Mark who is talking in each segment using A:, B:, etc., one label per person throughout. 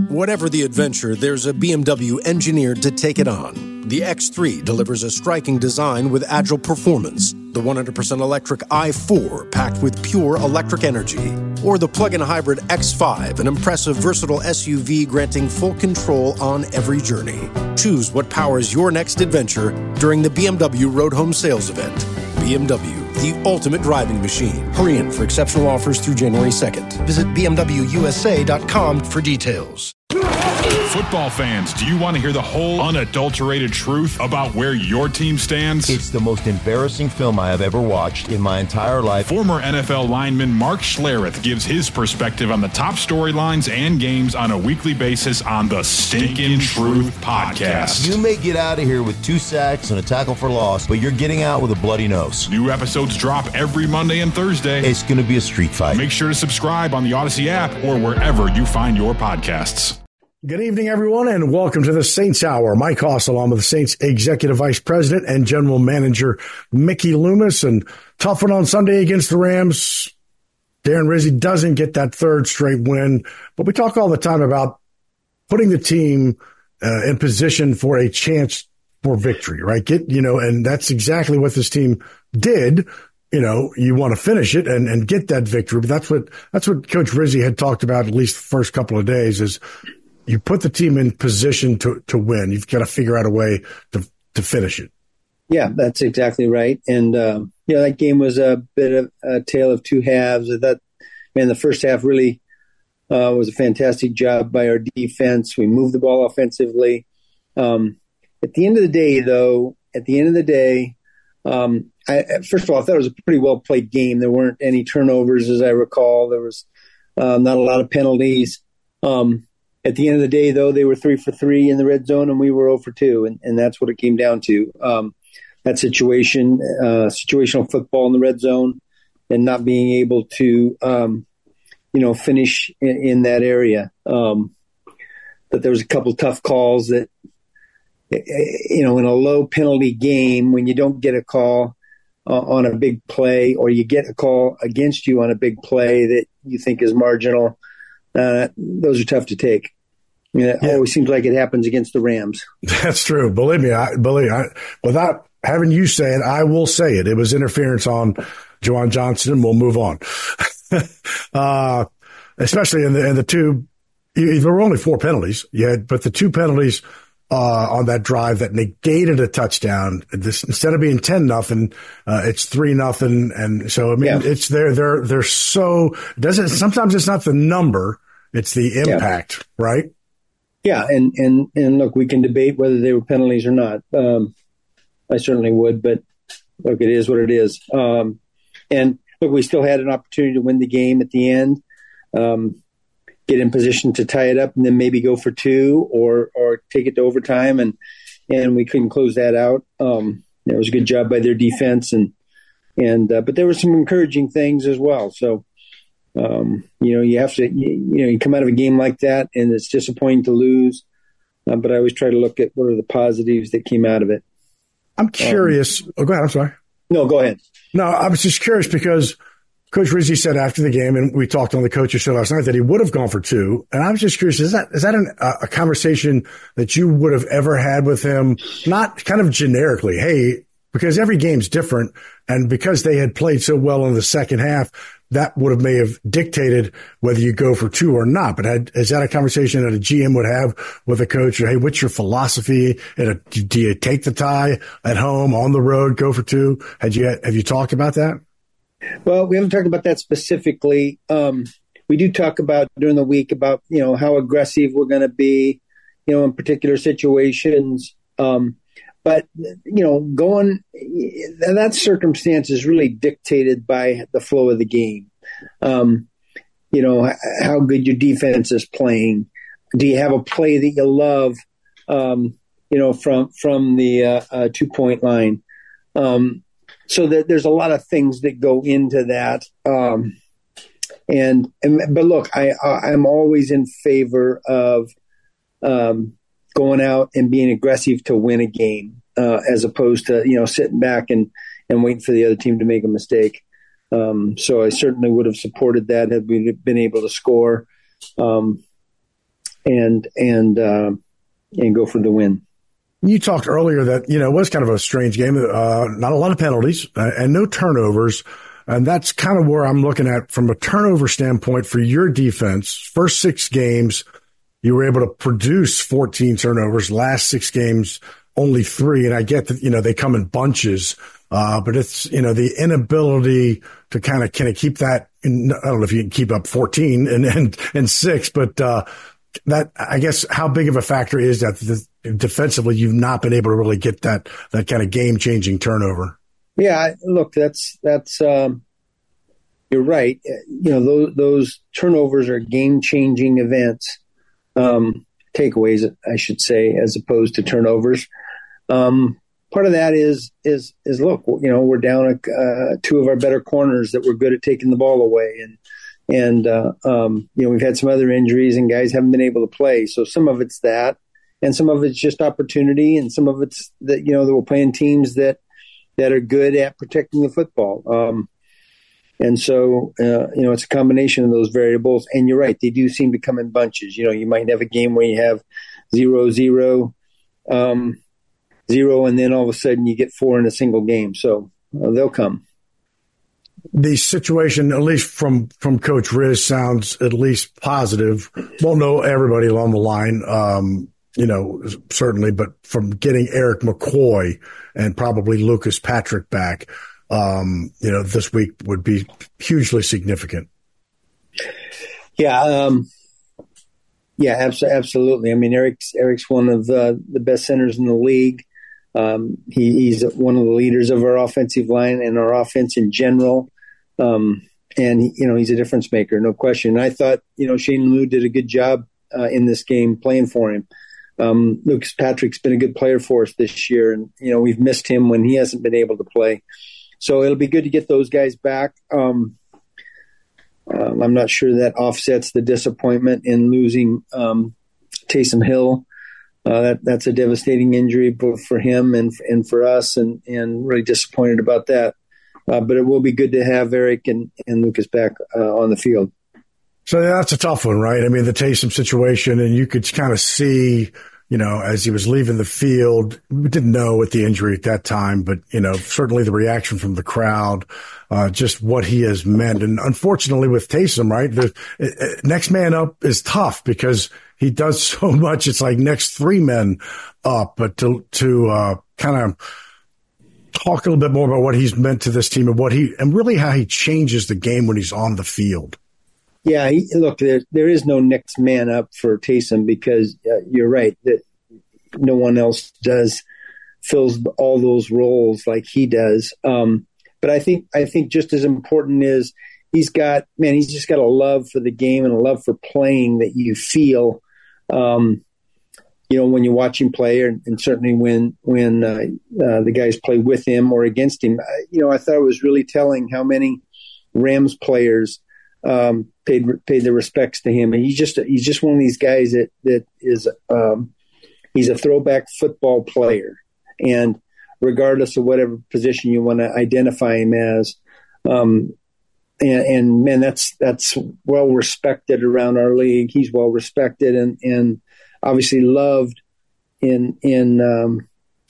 A: Whatever the adventure, there's a BMW engineered to take it on. The X3 delivers a striking design with agile performance. The 100% electric i4 packed with pure electric energy. Or the plug-in hybrid X5, an impressive, versatile SUV granting full control on every journey. Choose what powers your next adventure during the BMW Road Home Sales Event. BMW, the ultimate driving machine. Hurry in for exceptional offers through January 2nd. Visit bmwusa.com for details.
B: Football fans, do you want to hear the whole unadulterated truth about where your team stands?
C: It's the most embarrassing film I have ever watched in my entire life.
B: Former NFL lineman Mark Schlereth gives his perspective on the top storylines and games on a weekly basis on the Stinkin' Truth Podcast.
C: You may get out of here with 2 sacks and a tackle for loss, but you're getting out with a bloody nose.
B: New episodes drop every Monday and Thursday.
C: It's going to be a street fight.
B: Make sure to subscribe on the Odyssey app or wherever you find your podcasts.
D: Good evening, everyone, and welcome to the Saints Hour. Mike Hoss, along with the Saints Executive Vice President and General Manager Mickey Loomis. And tough one on Sunday against the Rams. Darren Rizzi doesn't get that third straight win. But we talk all the time about putting the team in position for a chance for victory, right? And that's exactly what this team did. You want to finish it and get that victory. But that's what Coach Rizzi had talked about at least the first couple of days is you put the team in position to win. You've got to figure out a way to finish it.
E: Yeah, that's exactly right. And, that game was a bit of a tale of two halves. The first half really was a fantastic job by our defense. We moved the ball offensively. At the end of the day, first of all, I thought it was a pretty well-played game. There weren't any turnovers, as I recall. There was not a lot of penalties. At the end of the day, though, they were 3 for 3 in the red zone, and we were 0 for 2, and that's what it came down to. That situational football in the red zone, and not being able to, finish in that area. But there was a couple tough calls that, in a low penalty game, when you don't get a call on a big play, or you get a call against you on a big play that you think is marginal, those are tough to take. It always seems like it happens against the Rams. That's
D: true. Believe me, without having you say it, I will say it. It was interference on Juwan Johnson, and we'll move on. Especially in the two, there were only 4 penalties, but the 2 penalties on that drive that negated a touchdown. Instead of being 10-0, it's 3-0, and so it's they're so sometimes it's not the number, it's the impact, right?
E: Yeah, and look, we can debate whether they were penalties or not. I certainly would, but look, it is what it is. And look, we still had an opportunity to win the game at the end, get in position to tie it up, and then maybe go for 2 or take it to overtime, and we couldn't close that out. It was a good job by their defense, but there were some encouraging things as well. So. You have to, you come out of a game like that and it's disappointing to lose. But I always try to look at what are the positives that came out of it.
D: I'm curious. Go ahead. I'm sorry.
E: No, go ahead.
D: No, I was just curious because Coach Rizzi said after the game, and we talked on the coaches show last night, that he would have gone for 2. And I was just curious, is that a conversation that you would have ever had with him? Not kind of generically, hey, because every game's different. And because they had played so well in the second half, that may have dictated whether you go for 2 or not. But is that a conversation that a GM would have with a coach? Or, hey, what's your philosophy? Do you take the tie at home, on the road, go for 2? Have you talked about that?
E: Well, we haven't talked about that specifically. We do talk about during the week about, how aggressive we're going to be, in particular situations. But, that circumstance is really dictated by the flow of the game. How good your defense is playing. Do you have a play that you love, from the 2-point line? So that there's a lot of things that go into that. But look, I'm always in favor of going out and being aggressive to win a game, as opposed to, sitting back and waiting for the other team to make a mistake. So I certainly would have supported that had we been able to score. and go for the win.
D: You talked earlier that, it was kind of a strange game. Not a lot of penalties and no turnovers. And that's kind of where I'm looking at from a turnover standpoint for your defense. First 6 games, you were able to produce 14 turnovers. Last 6 games, only 3. And I get that, they come in bunches. But it's, the inability to kind of keep that. I don't know if you can keep up 14 and 6, but that, I guess, how big of a factor is that defensively you've not been able to really get that kind of game changing turnover?
E: Yeah, look, that's you're right. Those turnovers are game changing events, takeaways, I should say, as opposed to turnovers. Part of that is look, we're down 2 of our better corners that were good at taking the ball away, and we've had some other injuries and guys haven't been able to play. So some of it's that, and some of it's just opportunity, and some of it's that that we're playing teams that are good at protecting the football. And so it's a combination of those variables. And you're right, they do seem to come in bunches. You might have a game where you have 0-0. 0, and then all of a sudden you get 4 in a single game. So they'll come.
D: The situation, at least from Coach Riz, sounds at least positive. Won't know everybody along the line, certainly, but from getting Eric McCoy and probably Lucas Patrick back, this week would be hugely significant.
E: Yeah. Absolutely. I mean, Eric's one of the best centers in the league. He's one of the leaders of our offensive line and our offense in general. And he's a difference maker, no question. And I thought, Shane Lemieux did a good job in this game playing for him. Lucas Patrick's been a good player for us this year, and we've missed him when he hasn't been able to play. So it'll be good to get those guys back. I'm not sure that offsets the disappointment in losing Taysom Hill. That's a devastating injury both for him and for us, and really disappointed about that. But it will be good to have Eric and Lucas back on the field.
D: So that's a tough one, right? I mean, the Taysom situation, and you could kind of see, as he was leaving the field, we didn't know what the injury at that time, but, certainly the reaction from the crowd, just what he has meant. And unfortunately with Taysom, right, the next man up is tough because he does so much. It's like next 3 men up, but to kind of talk a little bit more about what he's meant to this team and really how he changes the game when he's on the field.
E: Yeah, look, there is no next man up for Taysom because you're right that no one else fills all those roles like he does. But I think just as important is he's just got a love for the game and a love for playing that you feel, when you watch him play, and certainly when the guys play with him or against him. I thought it was really telling how many Rams players paid their respects to him, and he's just one of these guys that is he's a throwback football player, and regardless of whatever position you want to identify him as, and man, that's well respected around our league. He's well respected and obviously loved in the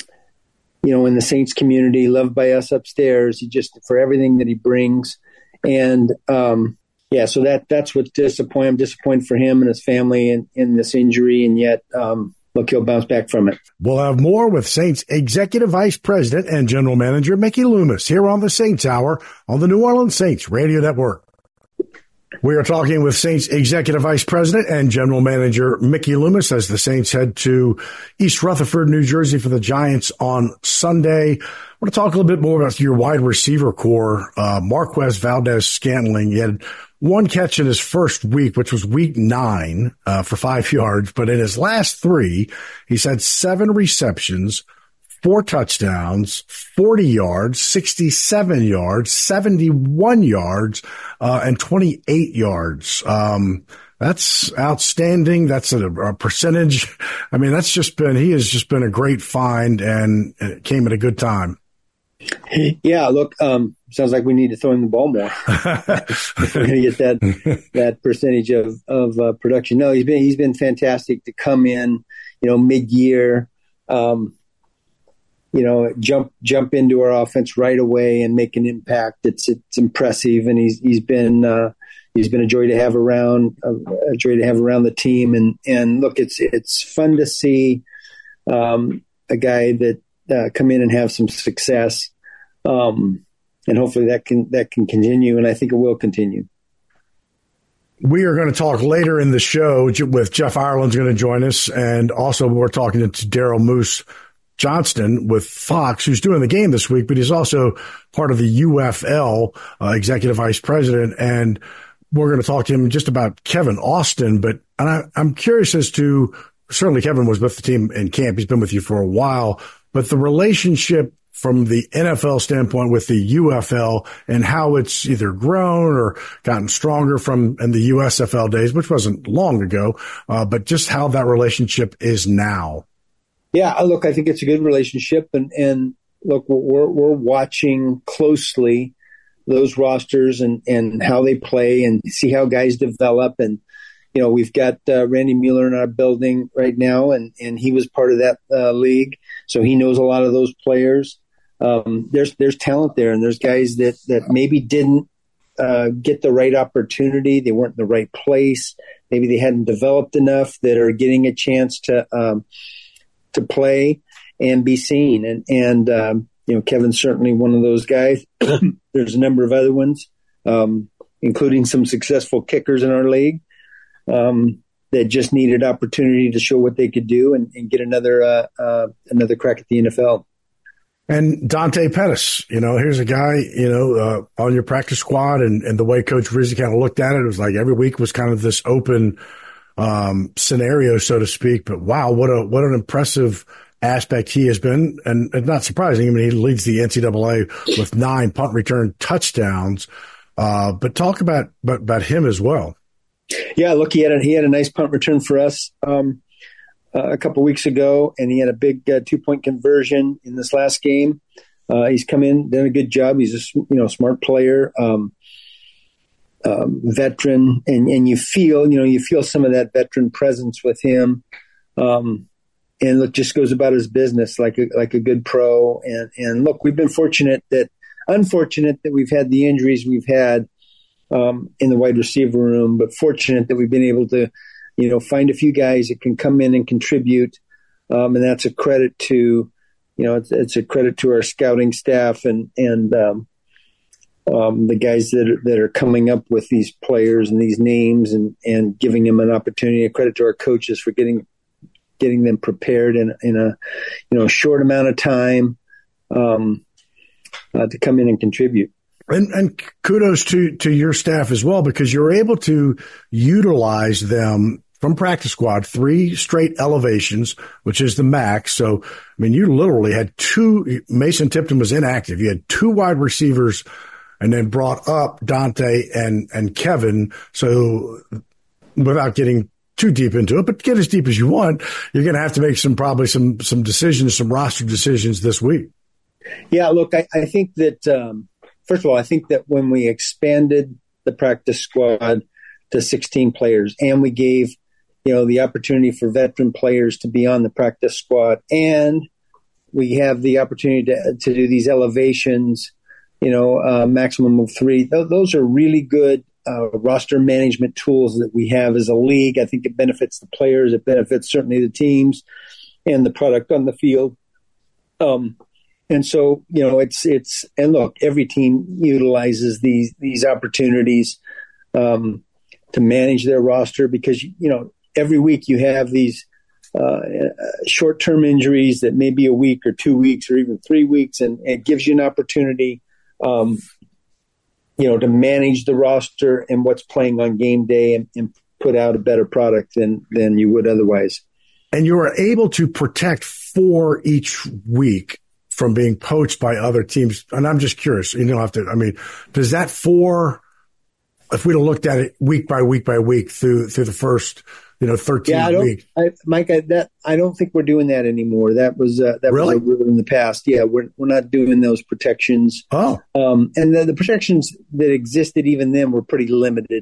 E: Saints community, loved by us upstairs. He just for everything that he brings, and so that's what's disappointing. I'm disappointed for him and his family in this injury, and yet, look, he'll bounce back from it.
D: We'll have more with Saints Executive Vice President and General Manager Mickey Loomis here on the Saints Hour on the New Orleans Saints Radio Network. We are talking with Saints Executive Vice President and General Manager Mickey Loomis as the Saints head to East Rutherford, New Jersey for the Giants on Sunday. I want to talk a little bit more about your wide receiver core. Marquez Valdez-Scantling, he had 1 catch in his first week, which was week 9 for 5 yards. But in his last 3, he's had 7 receptions, 4 touchdowns, 40 yards, 67 yards, 71 yards, and 28 yards. That's outstanding. That's a percentage. I mean, he has just been a great find, and it came at a good time.
E: Yeah, look, sounds like we need to throw in the ball more if we're going to get that percentage of production. No, he's been fantastic to come in, mid-year, jump into our offense right away and make an impact. It's impressive, and he's been a joy to have around, the team. And look, it's fun to see a guy that come in and have some success, and hopefully that can continue, and I think it will continue.
D: We are going to talk later in the show with Jeff Ireland's going to join us, and also we're talking to Daryl Moose Johnston with Fox, who's doing the game this week, but he's also part of the UFL, executive vice president, and we're going to talk to him just about Kevin Austin. But I'm curious as to, certainly Kevin was with the team in camp. He's been with you for a while, but the relationship from the NFL standpoint with the UFL and how it's either grown or gotten stronger from in the USFL days, which wasn't long ago, but just how that relationship is now.
E: Yeah, look, I think it's a good relationship, and look, we're watching closely those rosters and how they play and see how guys develop. And we've got Randy Mueller in our building right now, and he was part of that league, so he knows a lot of those players. There's talent there, and there's guys that maybe didn't get the right opportunity. They weren't in the right place. Maybe they hadn't developed enough that are getting a chance to play and be seen. And Kevin's certainly one of those guys. There's a number of other ones, including some successful kickers in our league that just needed opportunity to show what they could do and get another crack at the NFL.
D: And Dante Pettis, here's a guy, on your practice squad, and the way Coach Rizzi kind of looked at it was like every week was kind of this open scenario, so to speak. But wow, what an impressive aspect he has been, and not surprising. I mean, he leads the NCAA with 9 punt return touchdowns. But talk about him as well.
E: Yeah, look, he had a nice punt return for us a couple weeks ago, and he had a big 2-point conversion in this last game. He's come in, done a good job. He's a smart player, veteran, and you feel some of that veteran presence with him. And look, just goes about his business like a good pro. And look, we've been unfortunate that we've had the injuries we've had in the wide receiver room, but fortunate that we've been able to, find a few guys that can come in and contribute. And that's a credit to, it's a credit to our scouting staff and the guys that are coming up with these players and these names and giving them an opportunity. A credit to our coaches for getting them prepared in a short amount of time to come in and contribute.
D: And kudos to your staff as well, because you're able to utilize them from practice squad, 3 straight elevations, which is the max. So, I mean, you literally had 2. Mason Tipton was inactive. You had 2 wide receivers and then brought up Dante and Kevin. So without getting too deep into it, but get as deep as you want, you're going to have to make probably some decisions, some roster decisions this week.
E: Yeah, look, I think that, first of all, I think that when we expanded the practice squad to 16 players and we gave, the opportunity for veteran players to be on the practice squad, and we have the opportunity to do these elevations, maximum of 3, those are really good roster management tools that we have as a league. I think it benefits the players. It benefits certainly the teams and the product on the field. And so, it's and look, every team utilizes these opportunities to manage their roster because, every week you have these short-term injuries that may be a week or 2 weeks or even 3 weeks, and it gives you an opportunity to manage the roster and what's playing on game day and put out a better product than you would otherwise.
D: And you are able to protect 4 each week from being poached by other teams. And I'm just curious, does that 4, if we'd have looked at it week by week by week through the first 13 weeks.
E: Mike, I don't think we're doing that anymore. That was
D: Really?
E: was a rule in the past. Yeah, we're not doing those protections.
D: Oh,
E: and the protections that existed even then were pretty limited.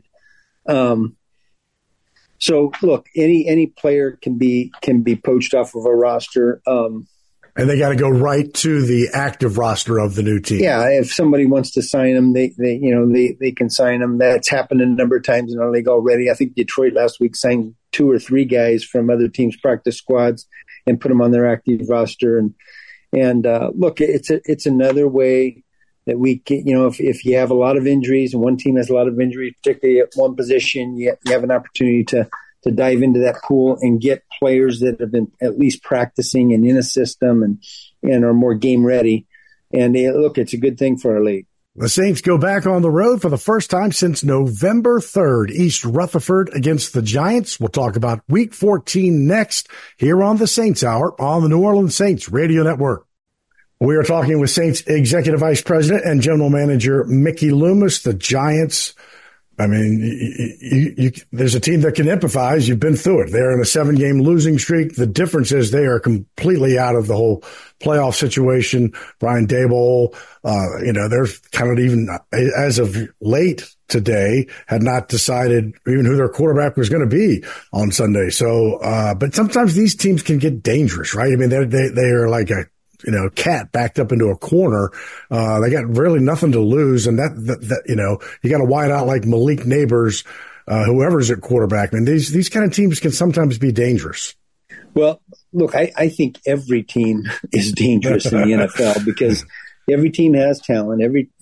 E: So look, any player can be poached off of a roster.
D: and they got to go right to the active roster of the new team.
E: Yeah, if somebody wants to sign them, they can sign them. That's happened a number of times in our league already. I think Detroit last week signed 2 or 3 guys from other teams' practice squads and put them on their active roster. And look, it's another way that we can, if you have a lot of injuries and one team has a lot of injuries, particularly at one position, you have an opportunity to dive into that pool and get players that have been at least practicing and in a system and are more game ready. And look, it's a good thing for our league.
D: The Saints go back on the road for the first time since November 3rd. East Rutherford against the Giants. We'll talk about Week 14 next here on the Saints Hour on the New Orleans Saints Radio Network. We are talking with Saints Executive Vice President and General Manager Mickey Loomis. The Giants, I mean, there's a team that can empathize. You've been through it. They're in a 7-game losing streak. The difference is they are completely out of the whole playoff situation. Brian Daboll, they're kind of even as of late today had not decided even who their quarterback was going to be on Sunday. So, but sometimes these teams can get dangerous, right? I mean, they are like a cat backed up into a corner. They got really nothing to lose. And that you got to wide out like Malik Neighbors, whoever's at quarterback. And these kind of teams can sometimes be dangerous. Well,
E: look, I think every team is dangerous in the NFL because every team has talent.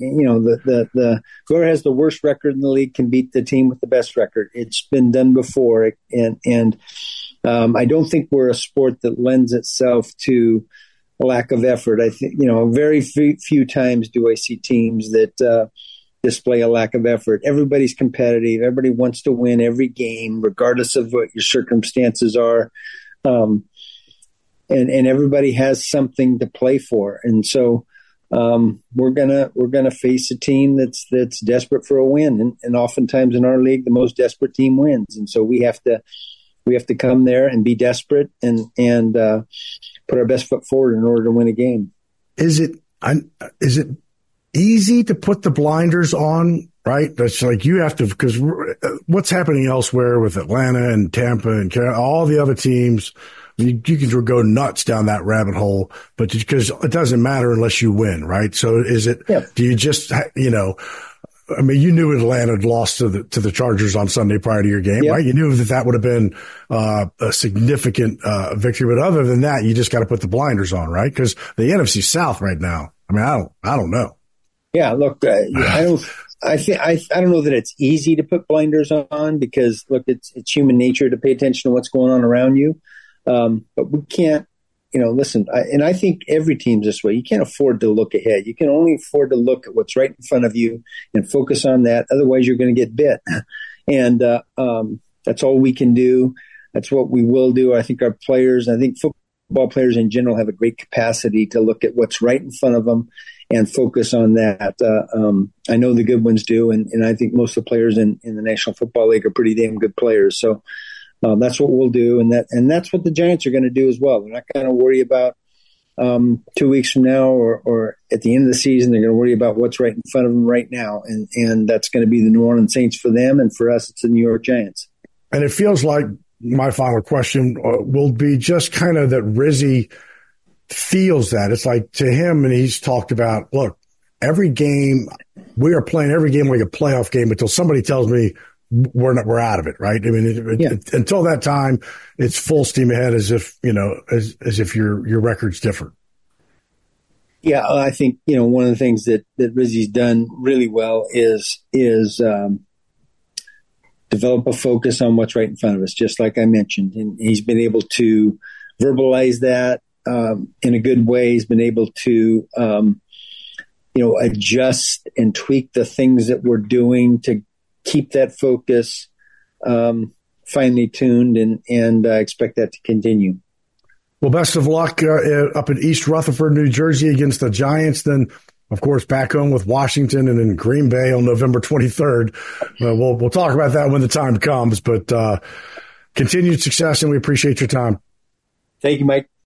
E: The whoever has the worst record in the league can beat the team with the best record. It's been done before. And I don't think we're a sport that lends itself to lack of effort. I think, very few times do I see teams that display a lack of effort. Everybody's competitive. Everybody wants to win every game, regardless of what your circumstances are. And everybody has something to play for. And so we're gonna face a team that's desperate for a win. And oftentimes in our league, the most desperate team wins. And so we have to come there and be desperate and put our best foot forward in order to win a game.
D: Is it easy to put the blinders on, right? That's like you have to, because what's happening elsewhere with Atlanta and Tampa and Carolina, all the other teams, you can go nuts down that rabbit hole, but because it doesn't matter unless you win, right? So is it, do you just, I mean, you knew Atlanta had lost to the Chargers on Sunday prior to your game, right? You knew that would have been a significant victory, but other than that, you just got to put the blinders on, right? Because the NFC South right now, I mean, I don't know.
E: Yeah, look, I don't know that it's easy to put blinders on because look, it's human nature to pay attention to what's going on around you, but we can't. Listen, I think every team's this way. You can't afford to look ahead. You can only afford to look at what's right in front of you and focus on that. Otherwise, you're going to get bit. And that's all we can do. That's what we will do. I think our players, I think football players in general have a great capacity to look at what's right in front of them and focus on that. I know the good ones do, and I think most of the players in the National Football League are pretty damn good players. So that's what we'll do, and that's what the Giants are going to do as well. They're not going to worry about 2 weeks from now or at the end of the season. They're going to worry about what's right in front of them right now, and that's going to be the New Orleans Saints for them, and for us, it's the New York Giants.
D: And it feels like my final question will be just kind of that Rizzy feels that. It's like to him, and he's talked about, look, every game, we are playing every game like a playoff game until somebody tells me we're out of it, right? I mean, until that time, it's full steam ahead, as if as if your record's different.
E: Yeah, I think one of the things that Rizzy's done really well is develop a focus on what's right in front of us, just like I mentioned, and he's been able to verbalize that in a good way. He's been able to adjust and tweak the things that we're doing to keep that focus finely tuned, and expect that to continue.
D: Well, best of luck up in East Rutherford, New Jersey against the Giants. Then, of course, back home with Washington and in Green Bay on November 23rd. We'll talk about that when the time comes. But Continued success, and we appreciate your time.
E: Thank you, Mike.